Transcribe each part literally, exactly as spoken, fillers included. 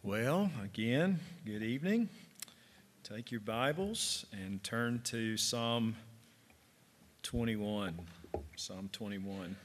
Well, again, good evening. Take your Bibles and turn to Psalm twenty-one. Psalm twenty-one.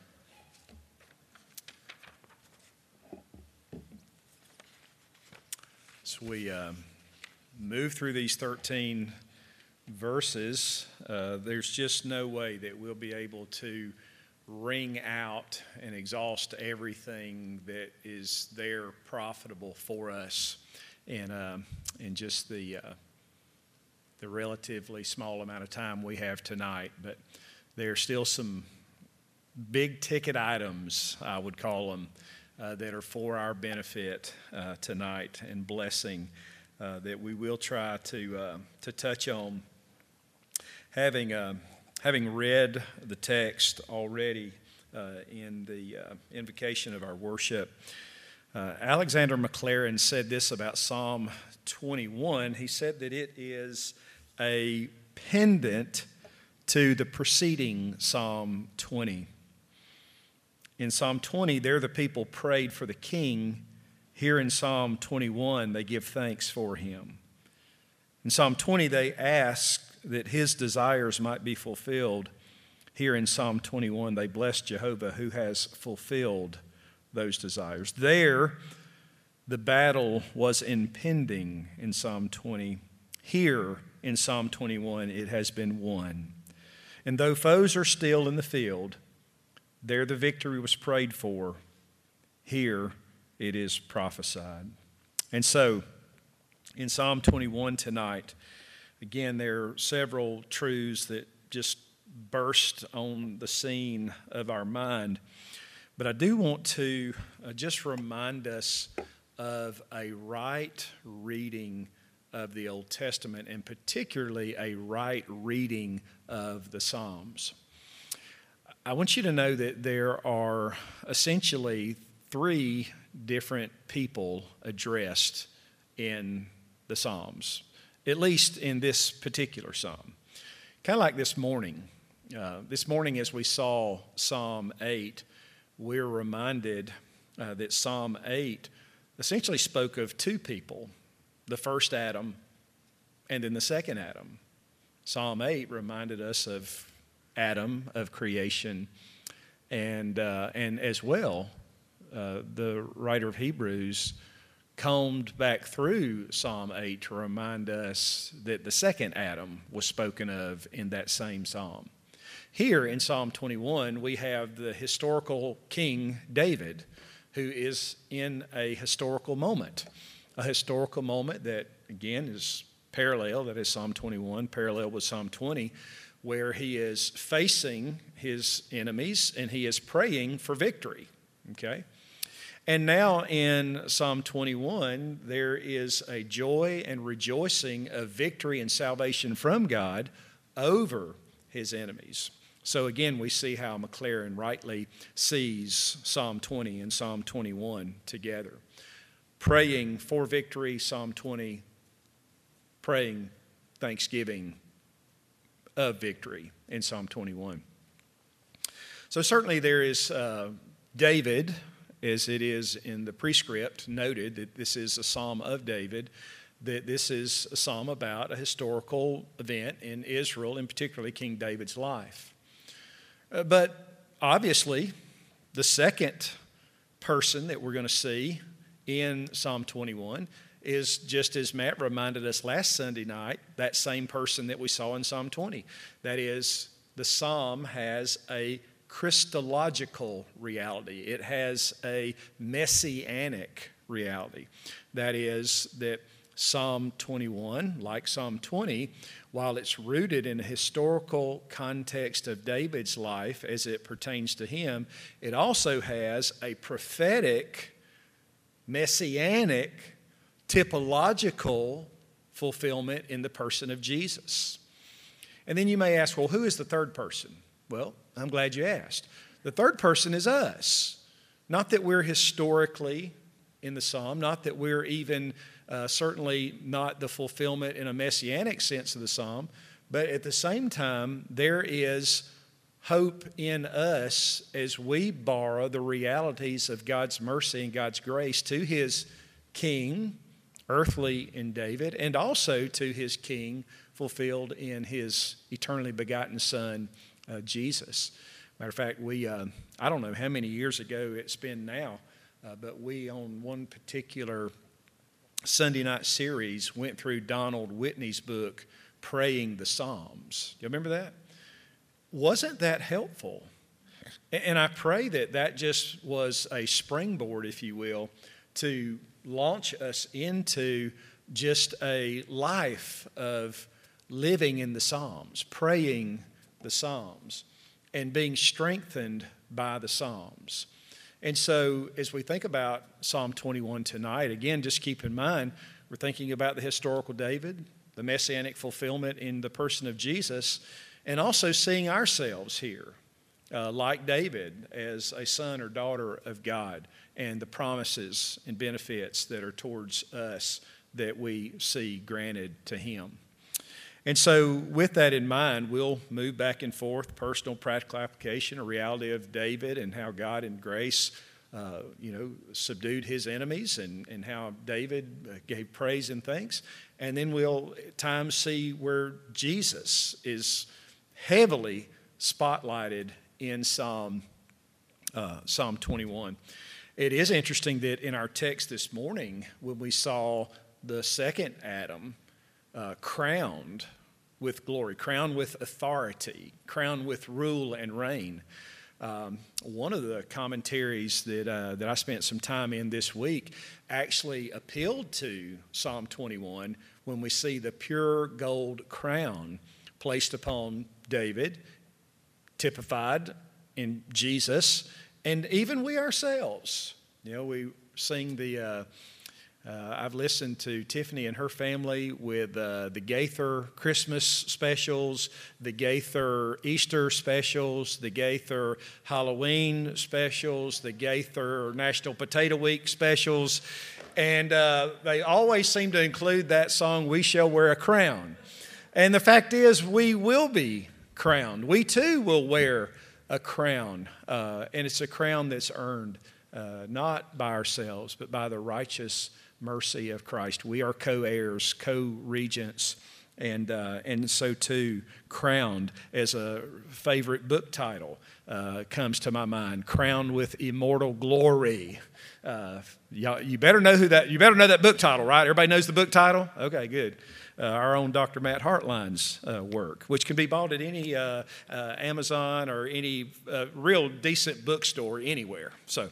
As we uh, move through these thirteen verses, uh, there's just no way that we'll be able to wring out and exhaust everything that is there profitable for us in uh, in just the uh, the relatively small amount of time we have tonight. But there are still some big ticket items, I would call them, uh, that are for our benefit uh, tonight and blessing uh, that we will try to uh, to touch on. Having uh, Having read the text already uh, in the uh, invocation of our worship, uh, Alexander Maclaren said this about Psalm twenty-one. He said that it is a pendant to the preceding Psalm twenty. In Psalm twenty, there the people prayed for the king. Here in Psalm twenty-one, they give thanks for him. In Psalm twenty, they ask that his desires might be fulfilled. Here in Psalm twenty-one, they bless Jehovah who has fulfilled those desires. There, the battle was impending in Psalm twenty. Here in Psalm twenty-one, it has been won. And though foes are still in the field, there the victory was prayed for. Here it is prophesied. And so, in Psalm twenty-one tonight, again, there are several truths that just burst on the scene of our mind. But I do want to uh, just remind us of a right reading of the Old Testament, and particularly a right reading of the Psalms. I want you to know that there are essentially three different people addressed in the Psalms, at least in this particular psalm. Kind of like this morning. Uh, this morning as we saw Psalm eight, we're reminded uh, that Psalm eight essentially spoke of two people, the first Adam and then the second Adam. Psalm eight reminded us of Adam, of creation, and, uh, and as well, uh, the writer of Hebrews combed back through Psalm eight to remind us that the second Adam was spoken of in that same psalm. Here in Psalm twenty-one, we have the historical King David, who is in a historical moment, a historical moment that, again, is parallel, that is Psalm twenty-one, parallel with Psalm twenty, where he is facing his enemies and he is praying for victory, okay? And now in Psalm twenty-one, there is a joy and rejoicing of victory and salvation from God over his enemies. So again, we see how Maclaren rightly sees Psalm twenty and Psalm twenty-one together. Praying for victory, Psalm twenty, praying thanksgiving of victory in Psalm twenty-one. So certainly there is uh, David, as it is in the prescript, noted that this is a psalm of David, that this is a psalm about a historical event in Israel, and particularly King David's life. Uh, but obviously, the second person that we're going to see in Psalm twenty-one is, just as Matt reminded us last Sunday night, that same person that we saw in Psalm twenty. That is, the psalm has a Christological reality. It has a messianic reality. That is, that Psalm twenty-one, like Psalm twenty, while it's rooted in a historical context of David's life as it pertains to him, it also has a prophetic, messianic, typological fulfillment in the person of Jesus. And then you may ask, well, who is the third person? Well, I'm glad you asked. The third person is us. Not that we're historically in the psalm, not that we're even uh, certainly not the fulfillment in a messianic sense of the psalm, but at the same time, there is hope in us as we borrow the realities of God's mercy and God's grace to his King earthly in David, and also to his king fulfilled in his eternally begotten Son, uh, Jesus. Matter of fact, we, uh, I don't know how many years ago it's been now, uh, but we on one particular Sunday night series went through Donald Whitney's book, Praying the Psalms. You remember that? Wasn't that helpful? And I pray that that just was a springboard, if you will, to launch us into just a life of living in the Psalms, praying the Psalms, and being strengthened by the Psalms. And so as we think about Psalm twenty-one tonight, again, just keep in mind, we're thinking about the historical David, the messianic fulfillment in the person of Jesus, and also seeing ourselves here, uh, like David, as a son or daughter of God, and the promises and benefits that are towards us that we see granted to him. And so with that in mind, we'll move back and forth, personal, practical application, a reality of David and how God in grace, uh, you know, subdued his enemies, and, and how David gave praise and thanks. And then we'll at times see where Jesus is heavily spotlighted in Psalm, uh, Psalm twenty-one. It is interesting that in our text this morning, when we saw the second Adam uh, crowned with glory, crowned with authority, crowned with rule and reign, um, one of the commentaries that uh, that I spent some time in this week actually appealed to Psalm twenty-one when we see the pure gold crown placed upon David, typified in Jesus, and even we ourselves. You know, we sing the, uh, uh, I've listened to Tiffany and her family with uh, the Gaither Christmas specials, the Gaither Easter specials, the Gaither Halloween specials, the Gaither National Potato Week specials, and uh, they always seem to include that song, "We Shall Wear a Crown." And the fact is, we will be crowned. We too will wear a crown, uh, and it's a crown that's earned uh, not by ourselves, but by the righteous mercy of Christ. We are co-heirs, co-regents, and uh, and so too crowned, as a favorite book title uh, comes to my mind, "Crowned with Immortal Glory." Uh, you better know who that. You better know that book title, right? Everybody knows the book title. Okay, good. Uh, our own Doctor Matt Hartline's uh, work, which can be bought at any uh, uh, Amazon or any uh, real decent bookstore anywhere. So,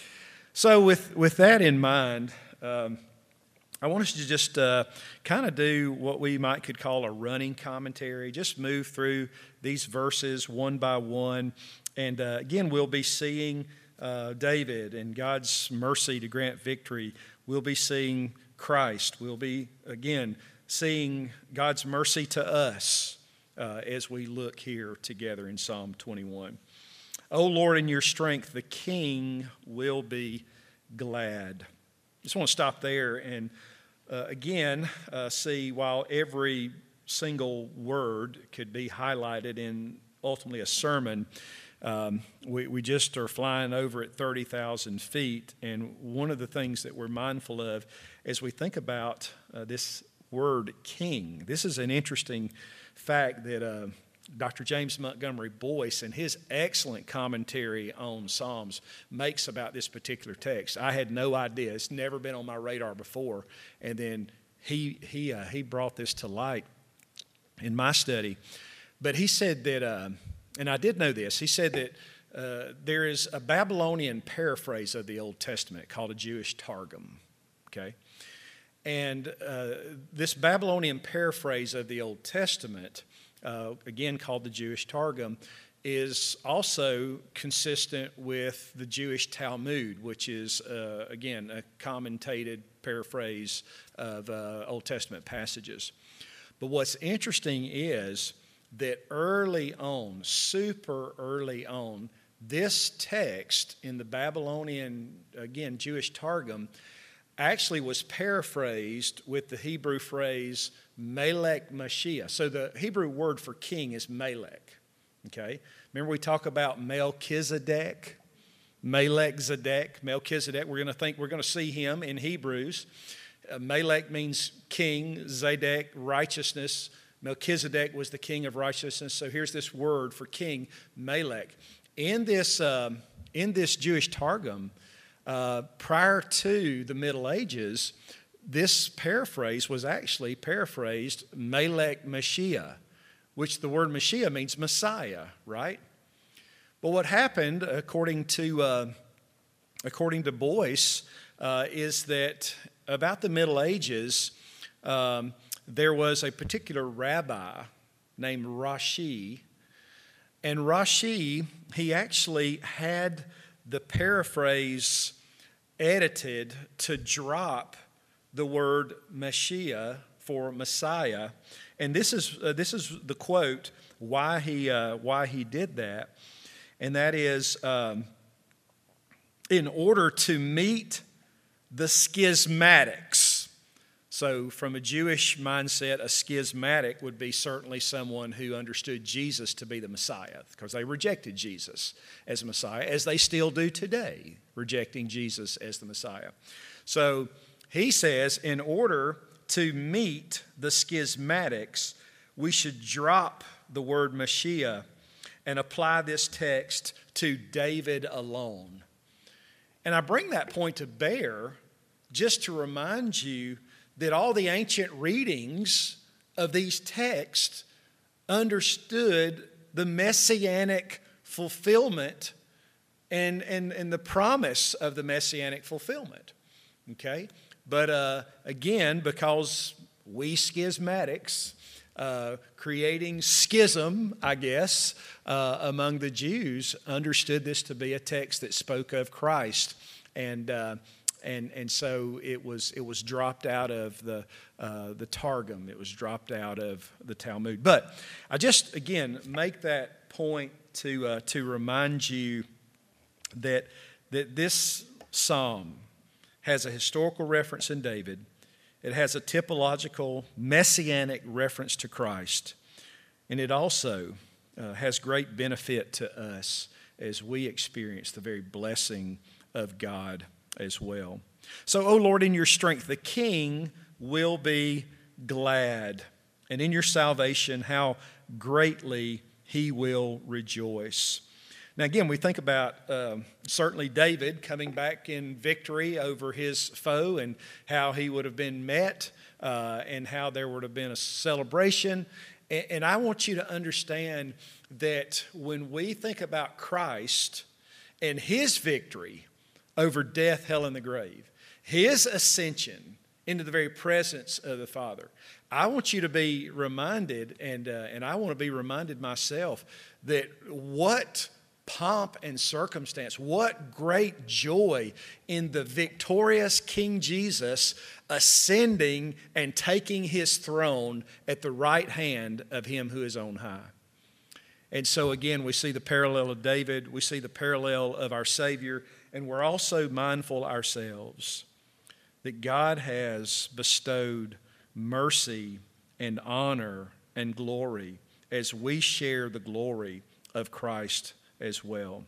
so with with that in mind, um, I want us to just uh, kind of do what we might could call a running commentary. Just move through these verses one by one, and uh, again, we'll be seeing uh, David and God's mercy to grant victory. We'll be seeing Christ. We'll be again seeing God's mercy to us uh, as we look here together in Psalm twenty-one. O Lord, in your strength, the king will be glad. Just want to stop there and uh, again uh, see, while every single word could be highlighted in ultimately a sermon, um, we, we just are flying over at thirty thousand feet. And one of the things that we're mindful of as we think about uh, this word king. This is an interesting fact that uh, Doctor James Montgomery Boyce, in his excellent commentary on Psalms, makes about this particular text. I had no idea. It's never been on my radar before. And then he he uh, he brought this to light in my study. But he said that, uh, and I did know this, he said that uh, there is a Babylonian paraphrase of the Old Testament called a Jewish Targum, okay? And uh, this Babylonian paraphrase of the Old Testament, uh, again called the Jewish Targum, is also consistent with the Jewish Talmud, which is, uh, again, a commentated paraphrase of uh, Old Testament passages. But what's interesting is that early on, super early on, this text in the Babylonian, again, Jewish Targum, actually was paraphrased with the Hebrew phrase Melech Mashiach. So the Hebrew word for king is Melech. Okay? Remember we talk about Melchizedek? Melech Zedek, Melchizedek. We're going to think we're going to see him in Hebrews. Uh, Melech means king, Zadok, righteousness. Melchizedek was the king of righteousness. So here's this word for king, Melech. In this, um, in this Jewish Targum, uh, prior to the Middle Ages, this paraphrase was actually paraphrased Melech Mashiach, which the word Mashiach means Messiah, right? But what happened, according to, uh, according to Boyce, uh, is that about the Middle Ages, um, there was a particular rabbi named Rashi, and Rashi, he actually had the paraphrase edited to drop the word Mashiach for Messiah, and this is uh, this is the quote why he uh, why he did that, and that is um, in order to meet the schismatics. So from a Jewish mindset, a schismatic would be certainly someone who understood Jesus to be the Messiah, because they rejected Jesus as Messiah, as they still do today, rejecting Jesus as the Messiah. So he says, in order to meet the schismatics, we should drop the word Mashiach and apply this text to David alone. And I bring that point to bear just to remind you that all the ancient readings of these texts understood the messianic fulfillment and, and, and the promise of the messianic fulfillment. Okay? But uh, again, because we schismatics, uh, creating schism, I guess, uh, among the Jews, understood this to be a text that spoke of Christ. And uh, And and so it was it was dropped out of the uh, the Targum. It was dropped out of the Talmud. But I just again make that point to uh, to remind you that that this psalm has a historical reference in David. It has a typological messianic reference to Christ, and it also uh, has great benefit to us as we experience the very blessing of God as well. So, O Lord, in your strength, the king will be glad, and in your salvation, how greatly he will rejoice. Now, again, we think about um, certainly David coming back in victory over his foe and how he would have been met uh, and how there would have been a celebration. And, and I want you to understand that when we think about Christ and his victory over death, hell, and the grave, his ascension into the very presence of the Father, I want you to be reminded, and, uh, and I want to be reminded myself, that what pomp and circumstance, what great joy in the victorious King Jesus ascending and taking his throne at the right hand of him who is on high. And so again, we see the parallel of David, we see the parallel of our Savior, and we're also mindful ourselves that God has bestowed mercy and honor and glory as we share the glory of Christ as well.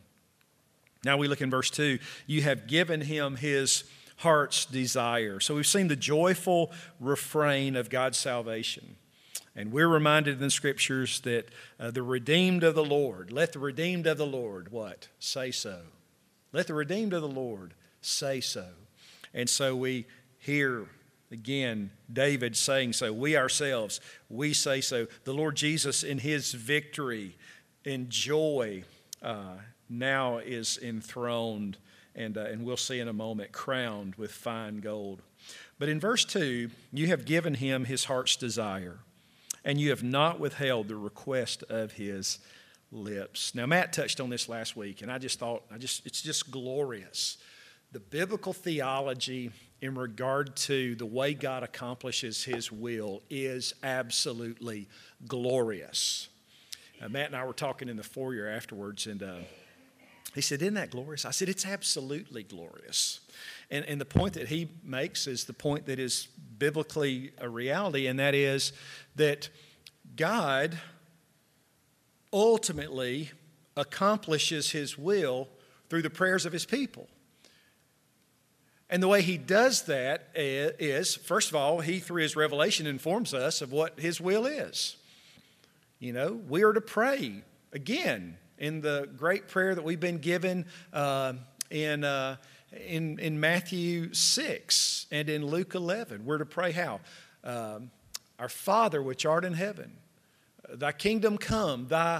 Now we look in verse two. You have given him his heart's desire. So we've seen the joyful refrain of God's salvation. And we're reminded in the Scriptures that uh, the redeemed of the Lord, let the redeemed of the Lord, what? Say so. Let the redeemed of the Lord say so. And so we hear again David saying so. We ourselves, we say so. The Lord Jesus in his victory, in joy, uh, now is enthroned, and, uh, and we'll see in a moment, crowned with fine gold. But in verse two, you have given him his heart's desire, and you have not withheld the request of his lips. Now, Matt touched on this last week, and I just thought, I just it's just glorious. The biblical theology in regard to the way God accomplishes his will is absolutely glorious. Uh, Matt and I were talking in the foyer afterwards, and uh, he said, isn't that glorious? I said, it's absolutely glorious. And, and the point that he makes is the point that is biblically a reality, and that is that God ultimately accomplishes his will through the prayers of his people. And the way he does that is, first of all, he, through his revelation, informs us of what his will is. You know, we are to pray, again, in the great prayer that we've been given uh, in, uh, in, in Matthew six and in Luke eleven. We're to pray how? Um, Our Father which art in heaven, thy kingdom come, thy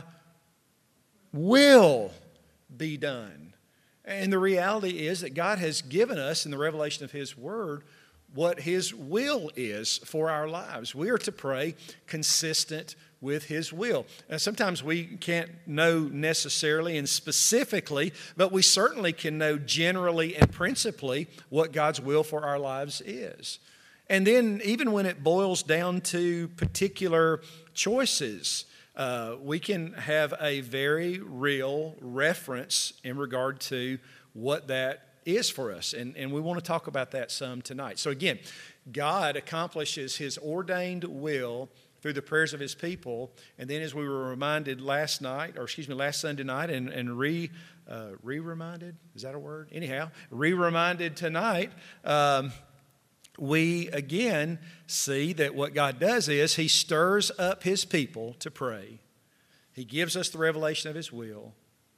will be done. And the reality is that God has given us in the revelation of his word what his will is for our lives. We are to pray consistent with his will. Now, sometimes we can't know necessarily and specifically, but we certainly can know generally and principally what God's will for our lives is. And then even when it boils down to particular choices, uh, we can have a very real reference in regard to what that is for us. And, and we want to talk about that some tonight. So again, God accomplishes his ordained will through the prayers of his people. And then as we were reminded last night, or excuse me, last Sunday night, and, and re, uh, re-reminded, is that a word? Anyhow, re-reminded tonight, um, we again see that what God does is he stirs up his people to pray. He gives us the revelation of his will.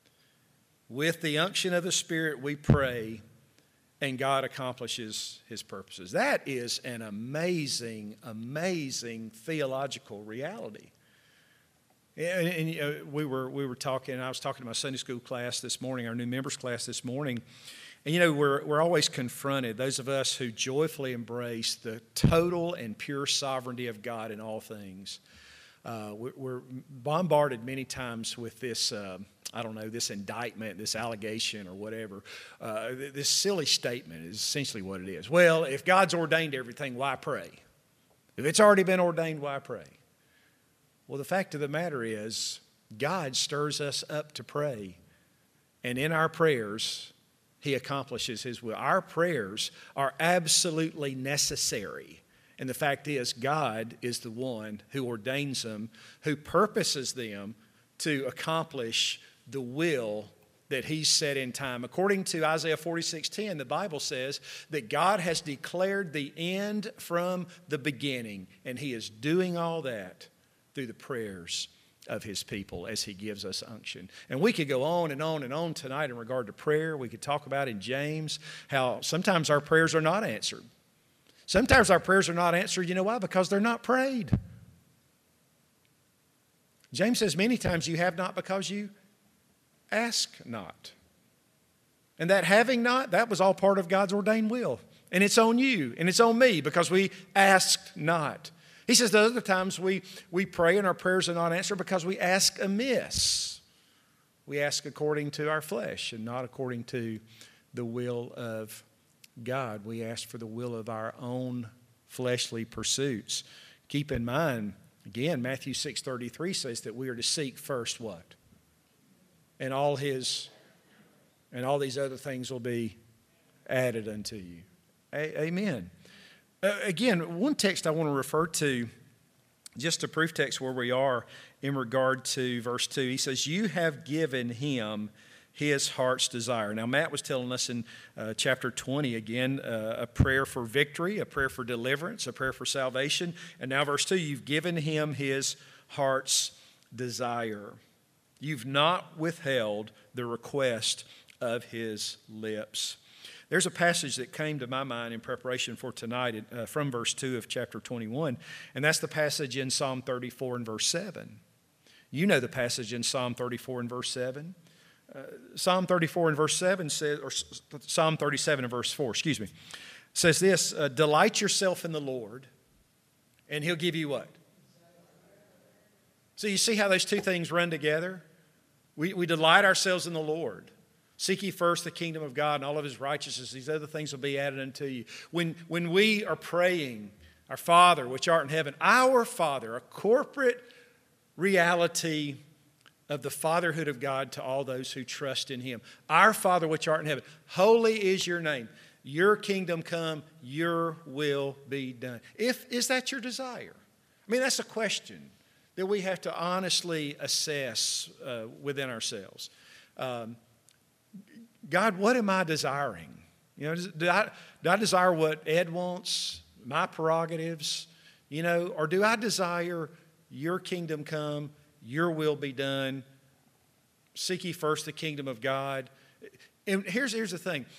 With the unction of the Spirit, we pray, and God accomplishes his purposes. That is an amazing, amazing theological reality. And, and you know, we were we were talking, I was talking to my Sunday school class this morning, our new members class this morning. And you know, we're, we're always confronted, those of us who joyfully embrace the total and pure sovereignty of God in all things. Uh, we're bombarded many times with this, uh, I don't know, this indictment, this allegation or whatever. Uh, this silly statement is essentially what it is. Well, if God's ordained everything, why pray? If it's already been ordained, why pray? Well, the fact of the matter is, God stirs us up to pray. And in our prayers, he accomplishes his will. Our prayers are absolutely necessary. And the fact is, God is the one who ordains them, who purposes them to accomplish the will that he's set in time. According to Isaiah forty-six ten, the Bible says that God has declared the end from the beginning, and he is doing all that through the prayers of his people as he gives us unction. And we could go on and on and on tonight in regard to prayer. We could talk about in James how sometimes our prayers are not answered. Sometimes our prayers are not answered, you know why? Because they're not prayed. James says many times you have not because you ask not. And that having not, that was all part of God's ordained will. And it's on you and it's on me because we asked not. He says the other times we, we pray and our prayers are not answered because we ask amiss. We ask according to our flesh and not according to the will of God. We ask for the will of our own fleshly pursuits. Keep in mind, again, Matthew six thirty-three says that we are to seek first what? And all his, and all these other things will be added unto you. A- amen. Uh, again, one text I want to refer to, just a proof text where we are in regard to verse two. He says, you have given him his heart's desire. Now, Matt was telling us in uh, chapter twenty, again, uh, a prayer for victory, a prayer for deliverance, a prayer for salvation. And now verse two, you've given him his heart's desire. You've not withheld the request of his lips. There's a passage that came to my mind in preparation for tonight uh, from verse two of chapter twenty-one, and that's the passage in Psalm thirty-four and verse seven. You know the passage in Psalm thirty-four and verse seven. Uh, Psalm thirty-four and verse seven says, or Psalm thirty-seven and verse four, excuse me, says this, uh, delight yourself in the Lord, and he'll give you what? So you see how those two things run together? We, we delight ourselves in the Lord. Seek ye first the kingdom of God and all of his righteousness. These other things will be added unto you. When, when we are praying, our Father, which art in heaven, our Father, a corporate reality of the fatherhood of God to all those who trust in him. Our Father, which art in heaven, holy is your name. Your kingdom come, your will be done. If, is that your desire? I mean, that's a question that we have to honestly assess uh, within ourselves. Um, God, what am I desiring? You know, do I, do I desire what Ed wants, my prerogatives, you know, or do I desire your kingdom come, your will be done, seek ye first the kingdom of God? And here's, here's the thing.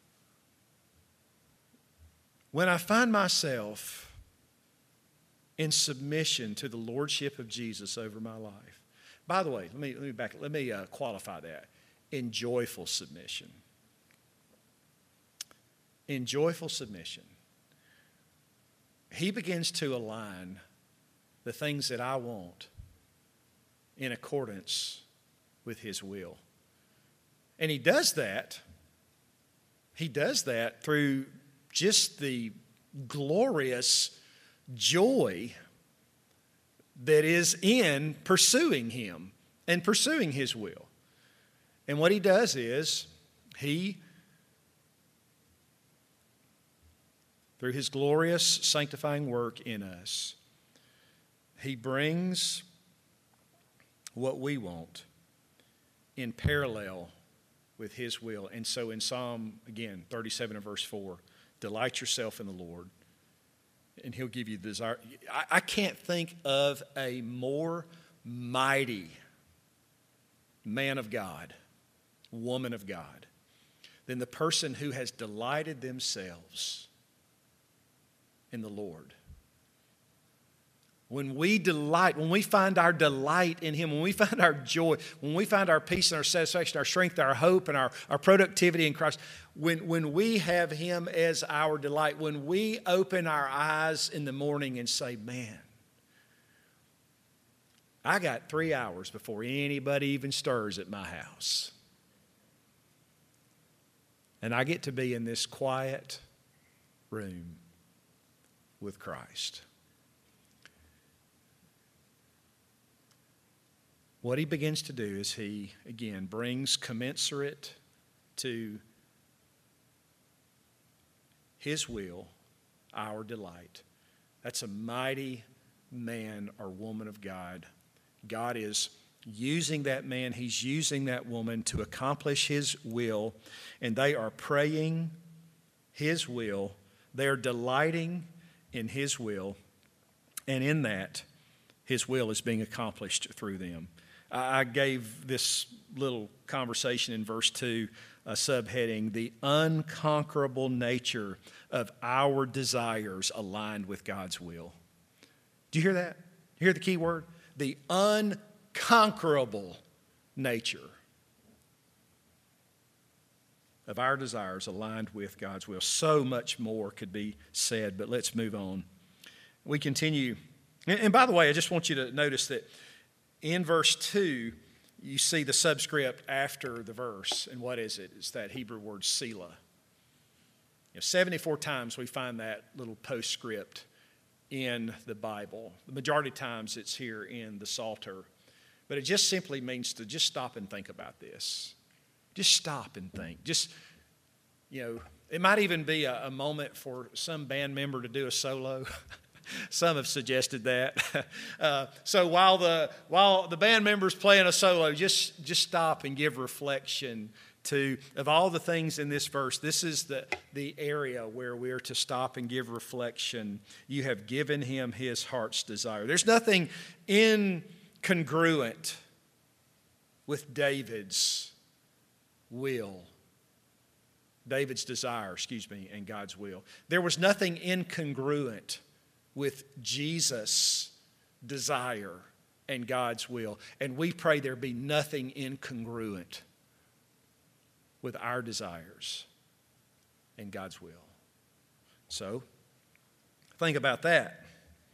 When I find myself in submission to the lordship of Jesus over my life, by the way, let me, let me back, let me uh, qualify that. In joyful submission. In joyful submission. He begins to align the things that I want in accordance with His will. And He does that, He does that through just the glorious joy that is in pursuing Him and pursuing His will. And what He does is, He, through His glorious sanctifying work in us, He brings what we want in parallel with His will. And so in Psalm, again, thirty-seven and verse four, delight yourself in the Lord, and He'll give you the desire. I, I can't think of a more mighty man of God, woman of God, than the person who has delighted themselves in the Lord. When we delight, when we find our delight in Him, when we find our joy, when we find our peace and our satisfaction, our strength, our hope, and our, our productivity in Christ, when, when we have Him as our delight, when we open our eyes in the morning and say, man, I got three hours before anybody even stirs at my house. And I get to be in this quiet room with Christ. What He begins to do is He, again, brings commensurate to His will, our delight. That's a mighty man or woman of God. God is using that man, He's using that woman to accomplish His will, and they are praying His will. They are delighting in His will, and in that, His will is being accomplished through them. I gave this little conversation in verse two a subheading, the unconquerable nature of our desires aligned with God's will. Do you hear that? You hear the key word? The unconquerable nature of our desires aligned with God's will. So much more could be said, but let's move on. We continue. And by the way, I just want you to notice that in verse two, you see the subscript after the verse. And what is it? It's that Hebrew word Selah. You know, seventy-four times we find that little postscript in the Bible. The majority of times it's here in the Psalter. But it just simply means to just stop and think about this. Just stop and think. Just, you know, it might even be a, a moment for some band member to do a solo. Some have suggested that. Uh, so while the while the band member's playing a solo, just just stop and give reflection to, of all the things in this verse, this is the, the area where we're to stop and give reflection. You have given Him His heart's desire. There's nothing incongruent with David's will. David's desire, excuse me, and God's will. There was nothing incongruent with Jesus' desire and God's will. And we pray there be nothing incongruent with our desires and God's will. So, think about that.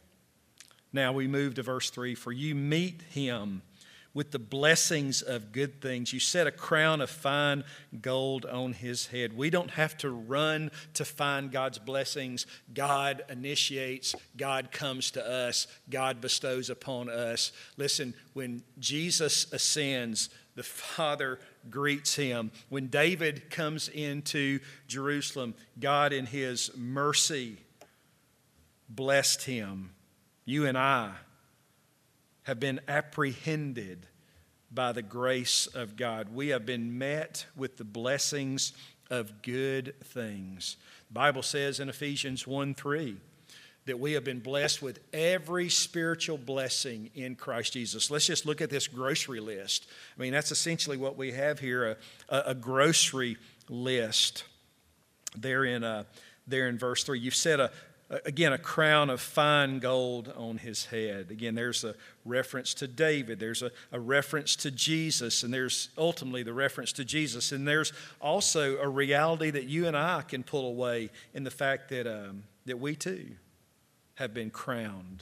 Now we move to verse three. For you meet Him with the blessings of good things. You set a crown of fine gold on His head. We don't have to run to find God's blessings. God initiates. God comes to us. God bestows upon us. Listen, when Jesus ascends, the Father greets Him. When David comes into Jerusalem, God in His mercy blessed him. You and I have been apprehended by the grace of God. We have been met with the blessings of good things. The Bible says in Ephesians one three that we have been blessed with every spiritual blessing in Christ Jesus. Let's just look at this grocery list. I mean, that's essentially what we have here, a, a, a grocery list there in, uh, there in verse three. You've set, a, again, a crown of fine gold on his head. Again, there's a reference to David. There's a, a reference to Jesus, and there's ultimately the reference to Jesus. And there's also a reality that you and I can pull away in the fact that, um, that we too have been crowned.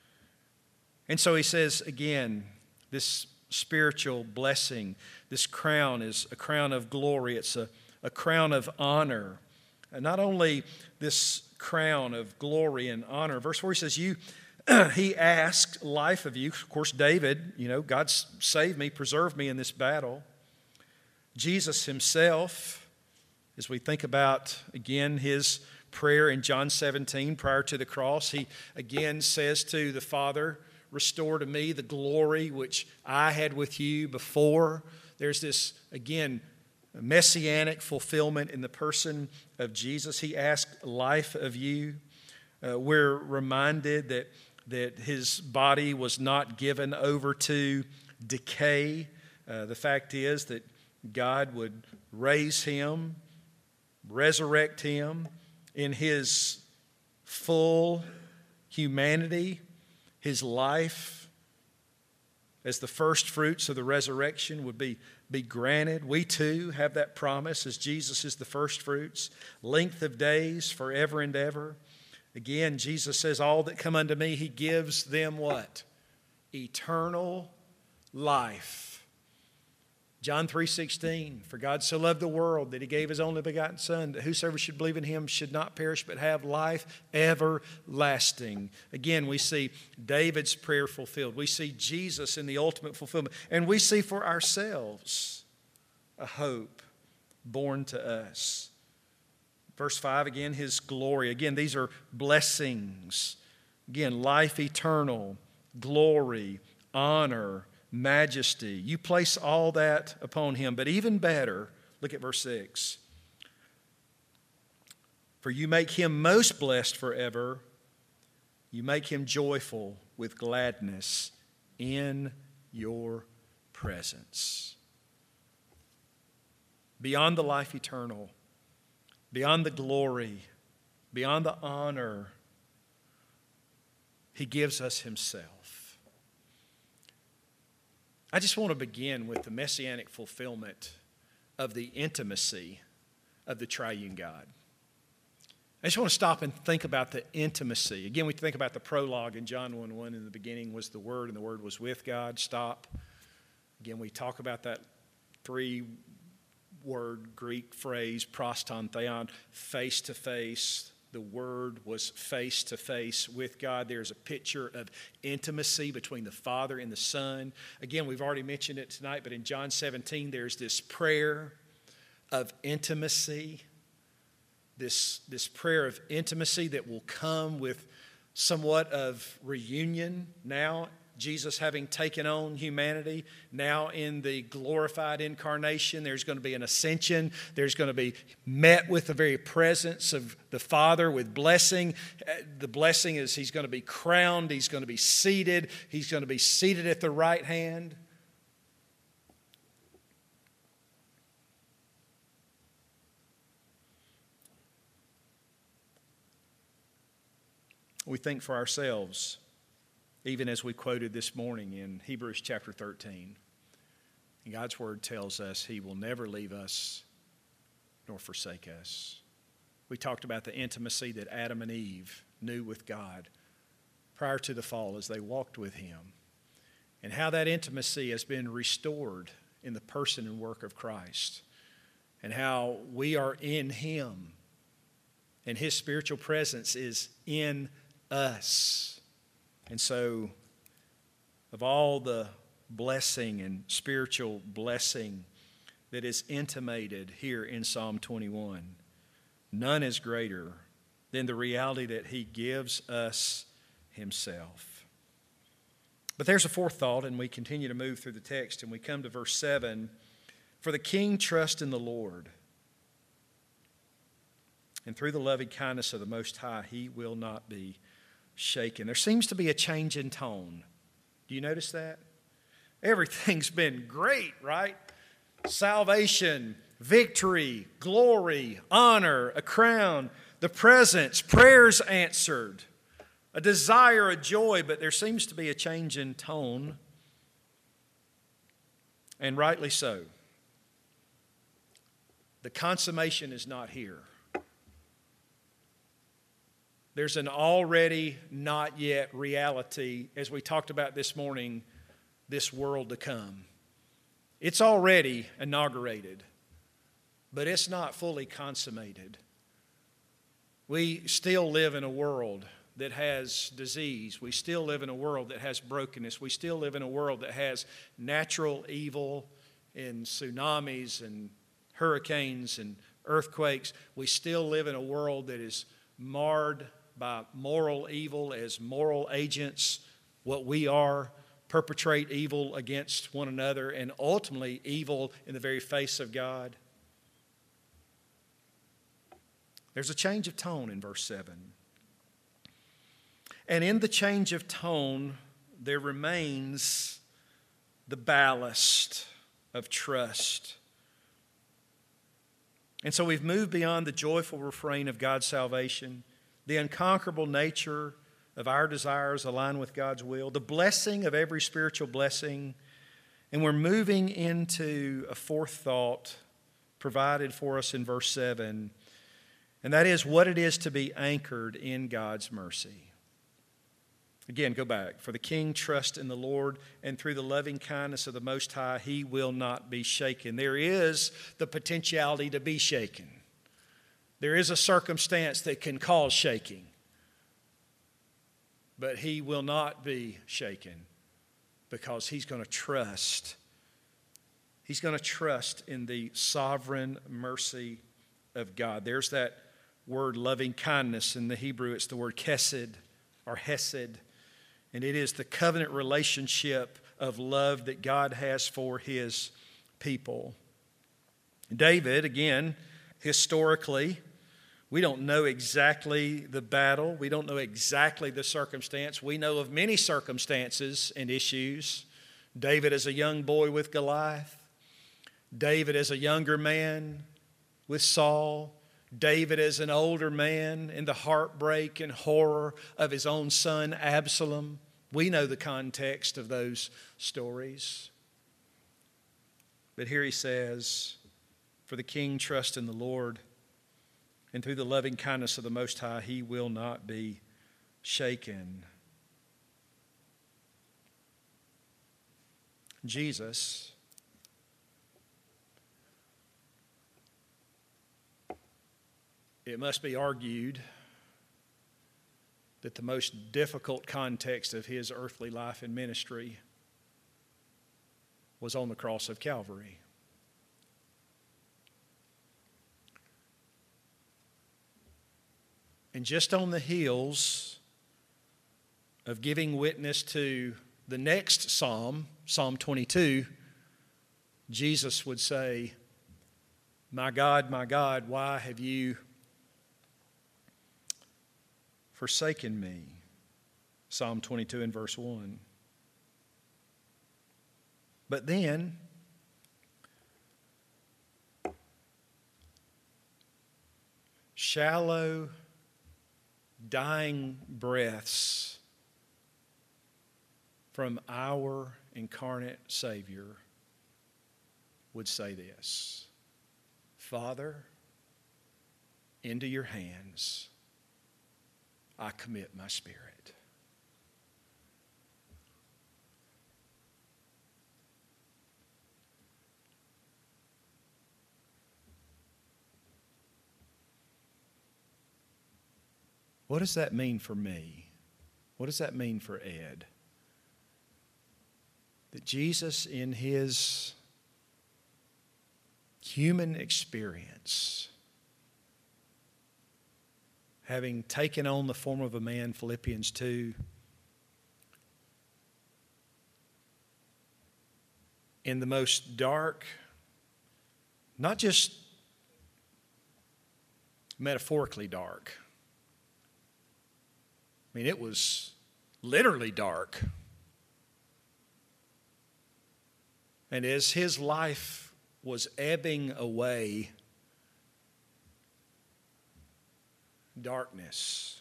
And so he says, again, this spiritual blessing, this crown is a crown of glory. It's a, a crown of honor. And not only this crown of glory and honor. Verse four, he says, you, he asked life of you. Of course, David, you know, God saved me, preserved me in this battle. Jesus himself, as we think about, again, his prayer in John seventeen prior to the cross, he again says to the Father, restore to me the glory which I had with you before. There's this, again, messianic fulfillment in the person of Jesus. He asked life of you. Uh, we're reminded that, that his body was not given over to decay. Uh, the fact is that God would raise him, resurrect him in his full humanity, his life as the first fruits of the resurrection would be, be granted. We too have that promise as Jesus is the first fruits, length of days forever and ever. Again, Jesus says, all that come unto me, he gives them what? Eternal life. John three sixteen, for God so loved the world that he gave his only begotten Son, that whosoever should believe in him should not perish but have life everlasting. Again, we see David's prayer fulfilled. We see Jesus in the ultimate fulfillment. And we see for ourselves a hope born to us. Verse five, again, his glory. Again, these are blessings. Again, life eternal, glory, honor, majesty. You place all that upon him. But even better, look at verse six. For you make him most blessed forever. You make him joyful with gladness in your presence. Beyond the life eternal, beyond the glory, beyond the honor, he gives us himself. I just want to begin with the messianic fulfillment of the intimacy of the triune God. I just want to stop and think about the intimacy. Again, we think about the prologue in John one one. In the beginning was the Word, and the Word was with God. Stop. Again, we talk about that three-word Greek phrase, proston theon, face to face. The Word was face to face with God. There's a picture of intimacy between the Father and the Son. Again, we've already mentioned it tonight, but in John seventeen, there's this prayer of intimacy. This, this prayer of intimacy that will come with somewhat of reunion now. Jesus having taken on humanity, now in the glorified incarnation, there's going to be an ascension. There's going to be met with the very presence of the Father with blessing. The blessing is he's going to be crowned. He's going to be seated. He's going to be seated at the right hand. We think for ourselves, even as we quoted this morning in Hebrews chapter thirteen. And God's Word tells us he will never leave us nor forsake us. We talked about the intimacy that Adam and Eve knew with God prior to the fall as they walked with him, and how that intimacy has been restored in the person and work of Christ, and how we are in him, and his spiritual presence is in us. And so, of all the blessing and spiritual blessing that is intimated here in Psalm twenty-one, none is greater than the reality that he gives us himself. But there's a fourth thought, and we continue to move through the text, and we come to verse seven. For the king trusts in the Lord. and through the loving kindness of the Most High, he will not be shaken. There seems to be a change in tone. Do you notice that? Everything's been great, right? Salvation, victory, glory, honor, a crown, the presence, prayers answered, a desire, a joy, but there seems to be a change in tone, and rightly so. The consummation is not here. There's an already not yet reality, as we talked about this morning, this world to come. It's already inaugurated, but it's not fully consummated. We still live in a world that has disease. We still live in a world that has brokenness. We still live in a world that has natural evil and tsunamis and hurricanes and earthquakes. We still live in a world that is marred by moral evil as moral agents. What we are, perpetrate evil against one another and ultimately evil in the very face of God. There's a change of tone in verse seven. And in the change of tone, there remains the ballast of trust. And so we've moved beyond the joyful refrain of God's salvation, the unconquerable nature of our desires aligned with God's will, the blessing of every spiritual blessing, and we're moving into a fourth thought provided for us in verse seven, and that is what it is to be anchored in God's mercy. Again, go back. For the king trusts in the Lord, and through the loving kindness of the Most High, he will not be shaken. There is the potentiality to be shaken. There is a circumstance that can cause shaking. But he will not be shaken because he's going to trust. He's going to trust in the sovereign mercy of God. There's that word loving kindness. In the Hebrew, it's the word chesed or hesed. And it is the covenant relationship of love that God has for his people. David, again, historically, we don't know exactly the battle. We don't know exactly the circumstance. We know of many circumstances and issues. David as a young boy with Goliath. David as a younger man with Saul. David as an older man in the heartbreak and horror of his own son Absalom. We know the context of those stories. But here he says, for the king trusts in the Lord, and through the loving kindness of the Most High, he will not be shaken. Jesus, it must be argued that the most difficult context of his earthly life and ministry was on the cross of Calvary. And just on the heels of giving witness to the next psalm, Psalm twenty-two, Jesus would say, "My God, my God, why have you forsaken me?" Psalm twenty-two and verse one. But then, shallow, dying breaths from our incarnate Savior would say this: Father, into your hands I commit my spirit. What does that mean for me? What does that mean for Ed? That Jesus, in his human experience, having taken on the form of a man, Philippians two, in the most dark, not just metaphorically dark. I mean, it was literally dark. And as his life was ebbing away, darkness.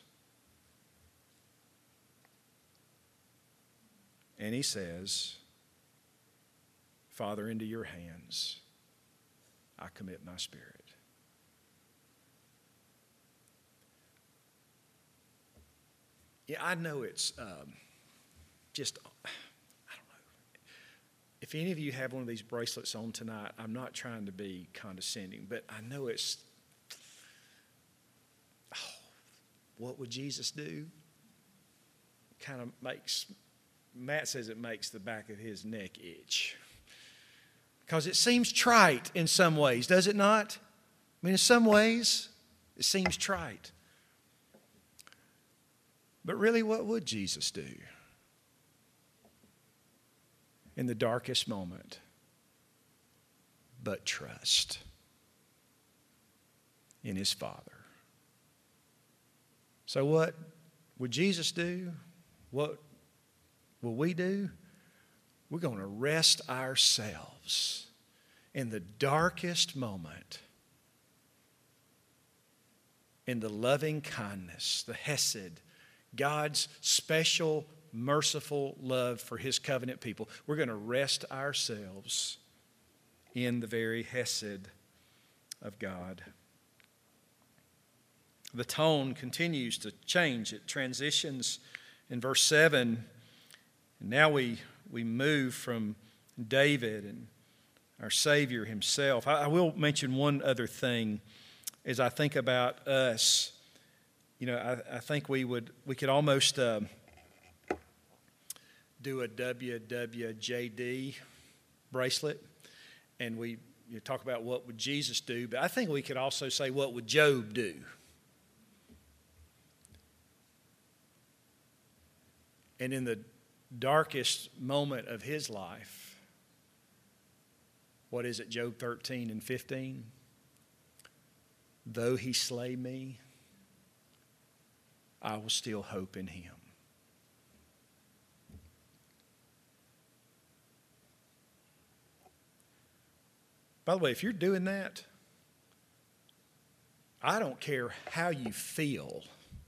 And he says, Father, into your hands I commit my spirit. Yeah, I know it's um, just, I don't know. If any of you have one of these bracelets on tonight, I'm not trying to be condescending, but I know it's, oh, what would Jesus do? Kind of makes, Matt says it makes the back of his neck itch. Because it seems trite in some ways, does it not? I mean, in some ways, it seems trite. But really, what would Jesus do in the darkest moment but trust in his Father? So what would Jesus do? What will we do? We're going to rest ourselves in the darkest moment in the loving kindness, the hesed, God's special, merciful love for his covenant people. We're going to rest ourselves in the very hesed of God. The tone continues to change. It transitions in verse seven. And now we, we move from David and our Savior himself. I, I will mention one other thing as I think about us. You know, I, I think we would we could almost uh, do a W W J D bracelet, and we you know, talk about what would Jesus do, but I think we could also say, what would Job do? And in the darkest moment of his life, what is it, Job thirteen and fifteen? Though he slay me, I will still hope in him. By the way, if you're doing that, I don't care how you feel.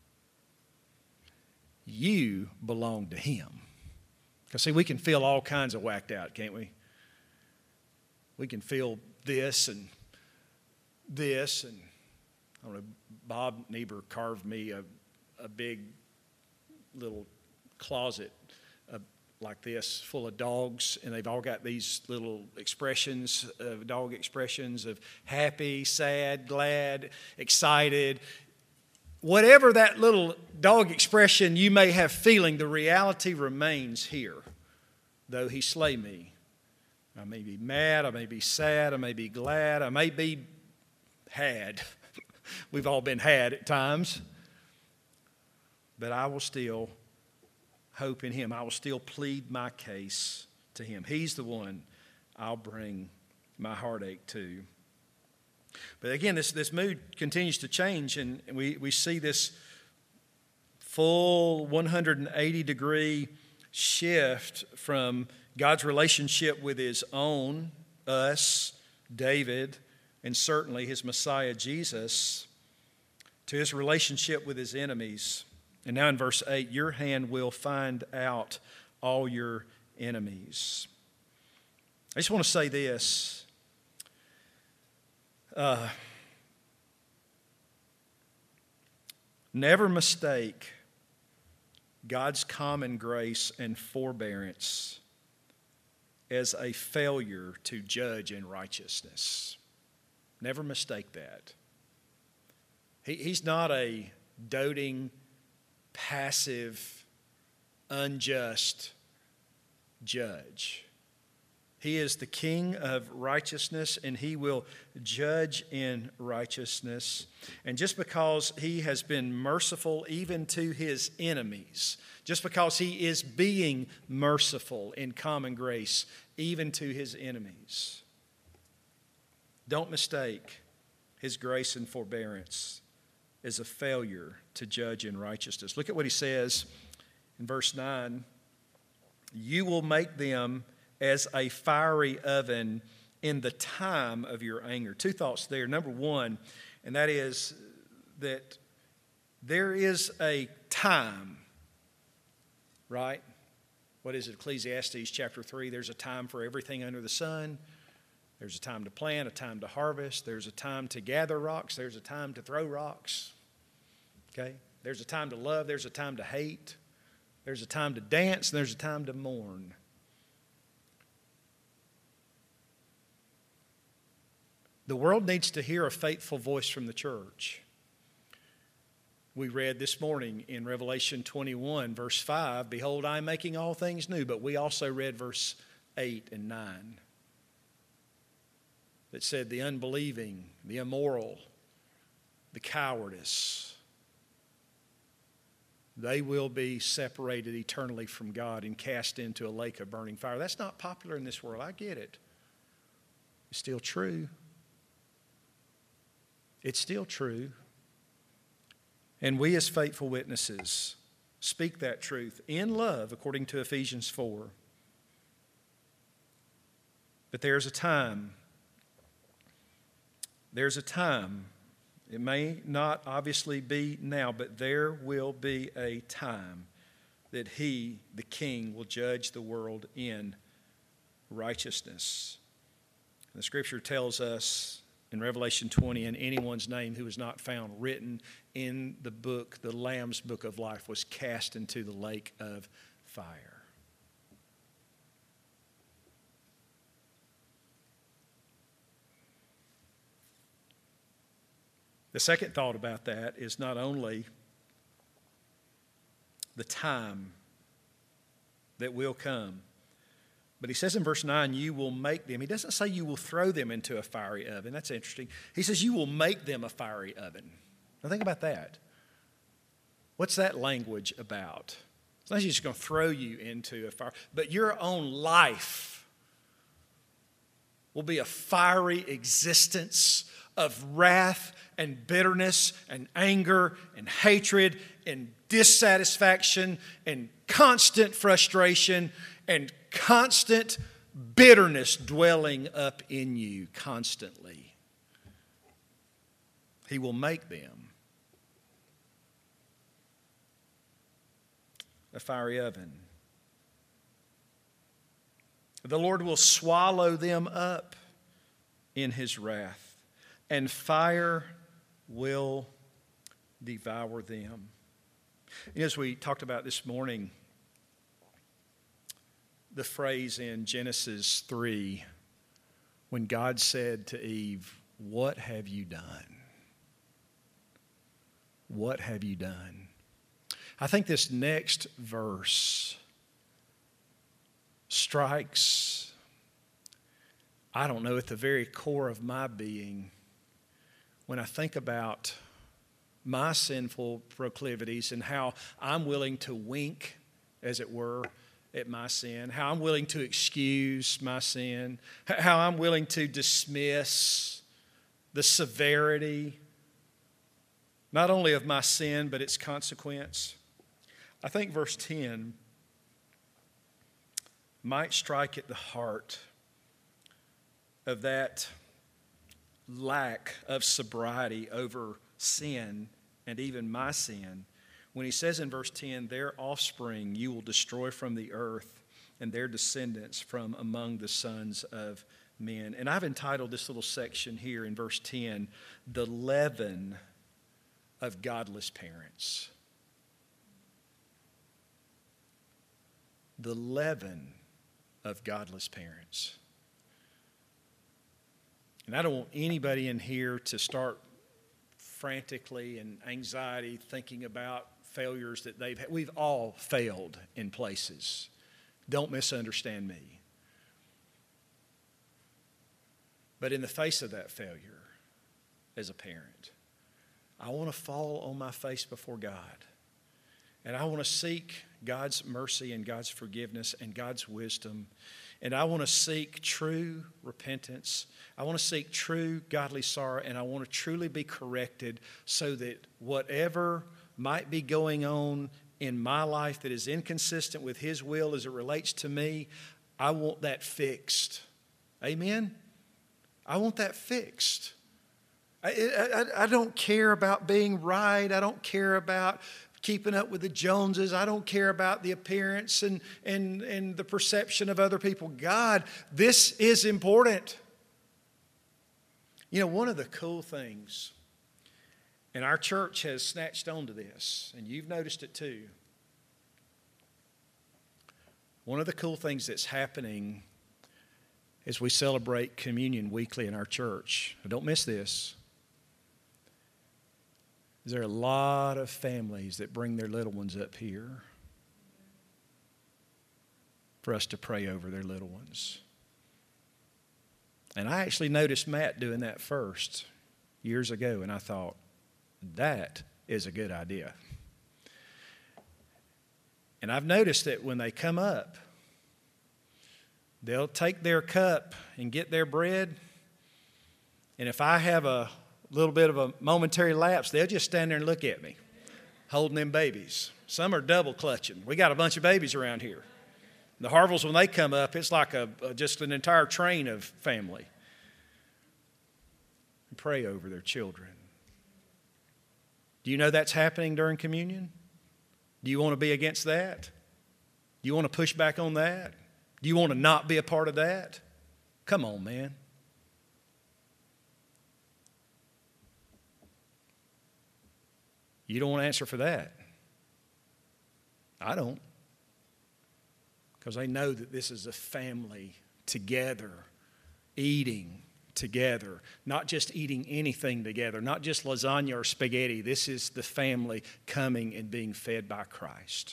You belong to him. Because, see, we can feel all kinds of whacked out, can't we? We can feel this and this. And I don't know, Bob Niebuhr carved me a, a big little closet uh, like this full of dogs, and they've all got these little expressions, uh, dog expressions of happy, sad, glad, excited. Whatever that little dog expression you may have feeling, the reality remains here. Though he slay me, I may be mad, I may be sad, I may be glad, I may be had. We've all been had at times. But I will still hope in him. I will still plead my case to him. He's the one I'll bring my heartache to. But again, this, this mood continues to change, and we, we see this full one hundred eighty degree shift from God's relationship with his own, us, David, and certainly his Messiah, Jesus, to his relationship with his enemies. And now in verse eight, your hand will find out all your enemies. I just want to say this. Uh, never mistake God's common grace and forbearance as a failure to judge in righteousness. Never mistake that. He, he's not a doting, passive, unjust judge. He is the King of righteousness, and he will judge in righteousness. And just because he has been merciful even to his enemies, just because he is being merciful in common grace even to his enemies, don't mistake his grace and forbearance is a failure to judge in righteousness. Look at what he says in verse nine. You will make them as a fiery oven in the time of your anger. Two thoughts there. Number one, and that is that there is a time, right? What is it? Ecclesiastes chapter three. There's a time for everything under the sun. There's a time to plant, a time to harvest. There's a time to gather rocks. There's a time to throw rocks. Okay? There's a time to love. There's a time to hate. There's a time to dance. And there's a time to mourn. The world needs to hear a faithful voice from the church. We read this morning in Revelation twenty-one, verse five, behold, I am making all things new. But we also read verse eight and nine that said the unbelieving, the immoral, the cowardice, they will be separated eternally from God and cast into a lake of burning fire. That's not popular in this world. I get it. It's still true. It's still true. And we as faithful witnesses speak that truth in love according to Ephesians four. But there's a time. There's a time. It may not obviously be now, but there will be a time that He, the King, will judge the world in righteousness. The Scripture tells us in Revelation twenty, and anyone's name who was not found written in the book, the Lamb's book of life, was cast into the lake of fire. The second thought about that is not only the time that will come, but he says in verse nine, you will make them. He doesn't say you will throw them into a fiery oven. That's interesting. He says you will make them a fiery oven. Now think about that. What's that language about? It's not just going to throw you into a fire, but your own life will be a fiery existence of wrath and bitterness and anger and hatred and dissatisfaction and constant frustration and constant bitterness dwelling up in you constantly. He will make them a fiery oven. The Lord will swallow them up in His wrath, and fire will devour them. And as we talked about this morning, the phrase in Genesis three, when God said to Eve, what have you done? What have you done? I think this next verse strikes, I don't know, at the very core of my being when I think about my sinful proclivities and how I'm willing to wink, as it were, at my sin, how I'm willing to excuse my sin, how I'm willing to dismiss the severity, not only of my sin, but its consequence. I think verse ten might strike at the heart of that lack of sobriety over sin and even my sin, when he says in verse ten, their offspring you will destroy from the earth and their descendants from among the sons of men. And I've entitled this little section here in verse ten, the leaven of godless parents. The leaven of godless parents. And I don't want anybody in here to start frantically and anxiety thinking about failures that they've had. We've all failed in places. Don't misunderstand me. But in the face of that failure, as a parent, I want to fall on my face before God. And I want to seek God's mercy and God's forgiveness and God's wisdom And I want to seek true repentance. I want to seek true godly sorrow, and I want to truly be corrected so that whatever might be going on in my life that is inconsistent with His will as it relates to me, I want that fixed. Amen? I want that fixed. I, I, I don't care about being right. I don't care about keeping up with the Joneses. I don't care about the appearance and, and, and the perception of other people. God, this is important. You know, one of the cool things, and our church has snatched onto this, and you've noticed it too. One of the cool things that's happening as we celebrate communion weekly in our church, don't miss this, is there are a lot of families that bring their little ones up here for us to pray over their little ones. And I actually noticed Matt doing that first years ago, and I thought, that is a good idea. And I've noticed that when they come up, they'll take their cup and get their bread, and if I have a little bit of a momentary lapse, they'll just stand there and look at me, holding them babies. Some are double clutching. We got a bunch of babies around here. The Harvilles, when they come up, it's like a, a just an entire train of family. And pray over their children. Do you know that's happening during communion? Do you want to be against that? Do you want to push back on that? Do you want to not be a part of that? Come on, man. You don't want to answer for that. I don't. Because they know that this is a family together, eating together, not just eating anything together, not just lasagna or spaghetti. This is the family coming and being fed by Christ.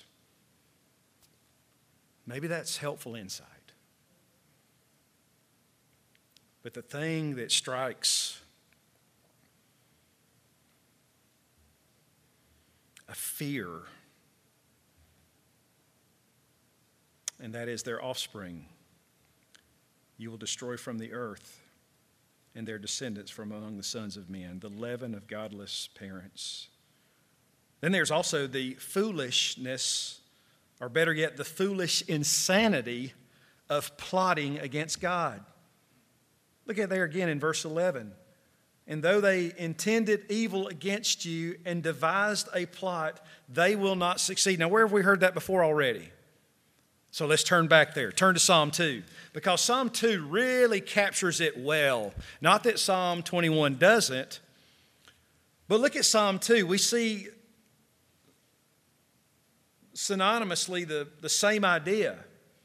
Maybe that's helpful insight. But the thing that strikes a fear, and that is their offspring you will destroy from the earth, and their descendants from among the sons of men, the leaven of godless parents. Then there's also the foolishness, or better yet, the foolish insanity of plotting against God. Look at there again in verse eleven. And though they intended evil against you and devised a plot, they will not succeed. Now, where have we heard that before already? So let's turn back there. Turn to Psalm two. Because Psalm two really captures it well. Not that Psalm twenty-one doesn't. But look at Psalm two. We see synonymously the, the same idea.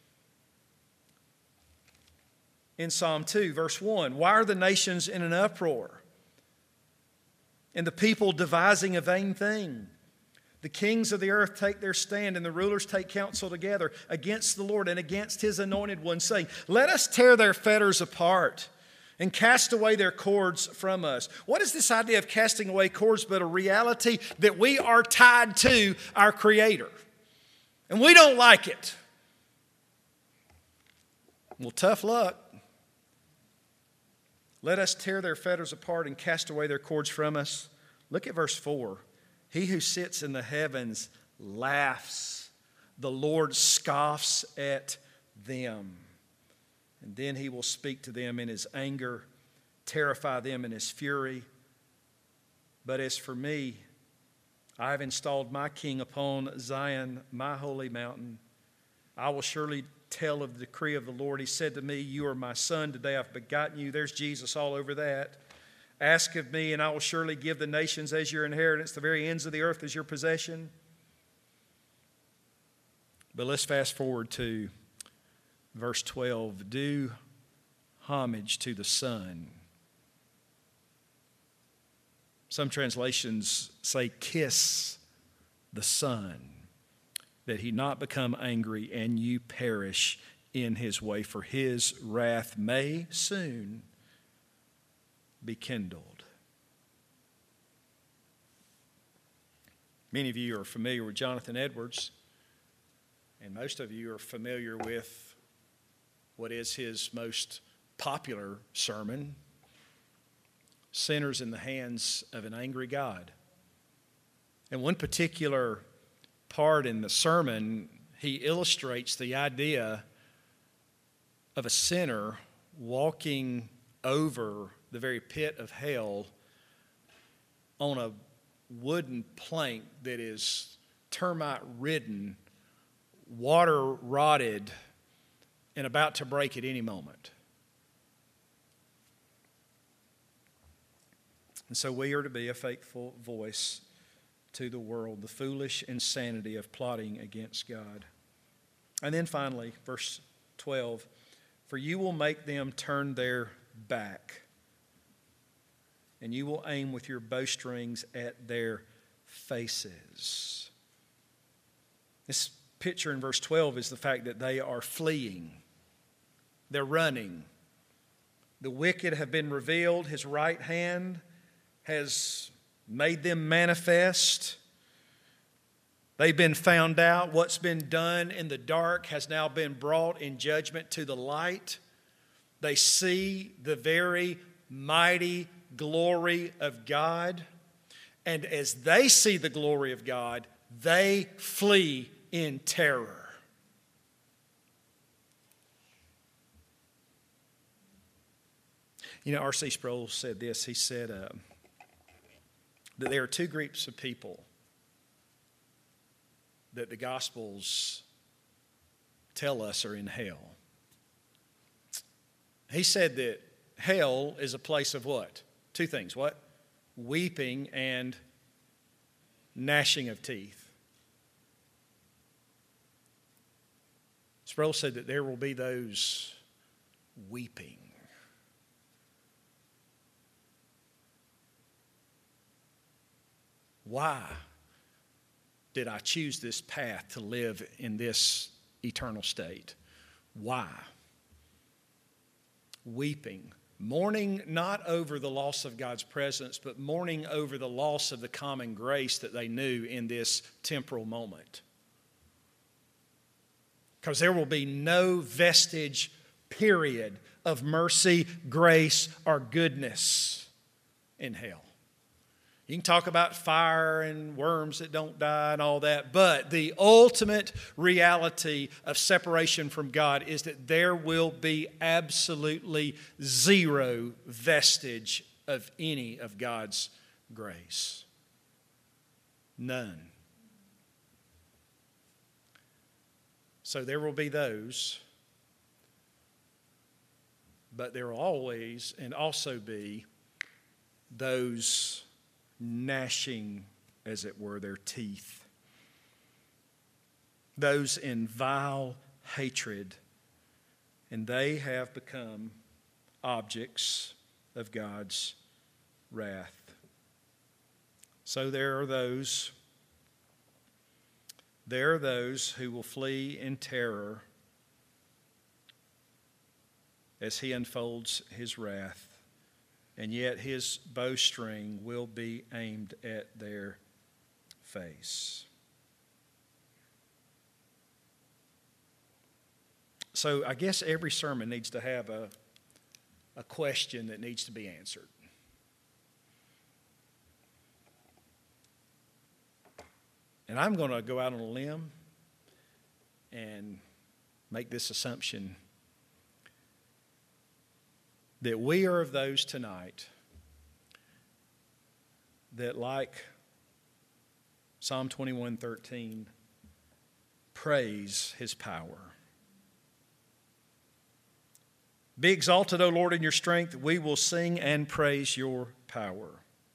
In Psalm two, verse one. Why are the nations in an uproar? And the people devising a vain thing. The kings of the earth take their stand, and the rulers take counsel together against the Lord and against His anointed one, saying, let us tear their fetters apart and cast away their cords from us. What is this idea of casting away cords but a reality that we are tied to our Creator? And we don't like it. Well, tough luck. Let us tear their fetters apart and cast away their cords from us. Look at verse four. He who sits in the heavens laughs. The Lord scoffs at them. And then He will speak to them in His anger, terrify them in His fury. But as for me, I have installed my king upon Zion, my holy mountain. I will surely tell of the decree of the Lord. He said to me, you are my son. Today I've begotten you. There's Jesus all over that. Ask of me, and I will surely give the nations as your inheritance, the very ends of the earth as your possession. But let's fast forward to verse twelve. Do homage to the Son. Some translations say kiss the Son, that He not become angry and you perish in His way, for His wrath may soon be kindled. Many of you are familiar with Jonathan Edwards, and most of you are familiar with what is his most popular sermon, sinners in the hands of an angry God. And one particular part in the sermon, he illustrates the idea of a sinner walking over the very pit of hell on a wooden plank that is termite-ridden, water-rotted, and about to break at any moment. And so we are to be a faithful voice to the world, the foolish insanity of plotting against God. And then finally, verse twelve, for you will make them turn their back, and you will aim with your bowstrings at their faces. This picture in verse twelve is the fact that they are fleeing. They're running. The wicked have been revealed. His right hand has made them manifest. They've been found out. What's been done in the dark has now been brought in judgment to the light. They see the very mighty glory of God. And as they see the glory of God, they flee in terror. You know, R C Sproul said this. He said uh, that there are two groups of people that the Gospels tell us are in hell. He said that hell is a place of what? Two things. What? Weeping and gnashing of teeth. Sproul said that there will be those weeping. Why did I choose this path to live in this eternal state? Why? Weeping. Mourning not over the loss of God's presence, but mourning over the loss of the common grace that they knew in this temporal moment. Because there will be no vestige, period, of mercy, grace, or goodness in hell. You can talk about fire and worms that don't die and all that, but the ultimate reality of separation from God is that there will be absolutely zero vestige of any of God's grace. None. So there will be those, but there will always and also be those gnashing, as it were, their teeth. Those in vile hatred, and they have become objects of God's wrath. So there are those, there are those who will flee in terror as he unfolds his wrath. And yet his bowstring will be aimed at their face. So I guess every sermon needs to have a, a question that needs to be answered. And I'm going to go out on a limb and make this assumption that we are of those tonight that, like Psalm twenty-one thirteen, praise his power. Be exalted, O Lord, in your strength. We will sing and praise your power.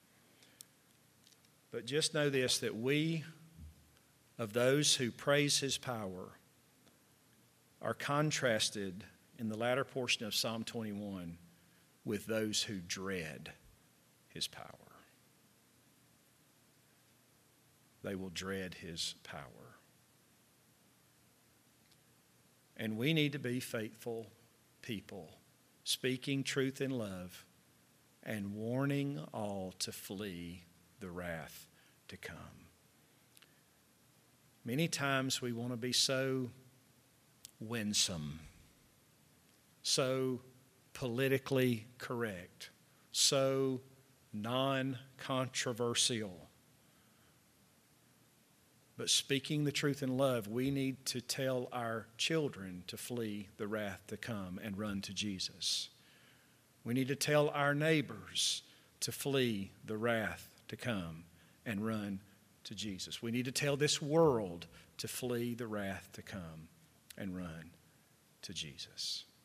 But just know this, that we, of those who praise his power, are contrasted in the latter portion of Psalm twenty-one with those who dread his power. They will dread his power. And we need to be faithful people, speaking truth in love and warning all to flee the wrath to come. Many times we want to be so winsome so politically correct, so non-controversial. But speaking the truth in love, we need to tell our children to flee the wrath to come and run to Jesus. We need to tell our neighbors to flee the wrath to come and run to Jesus. We need to tell this world to flee the wrath to come and run to Jesus.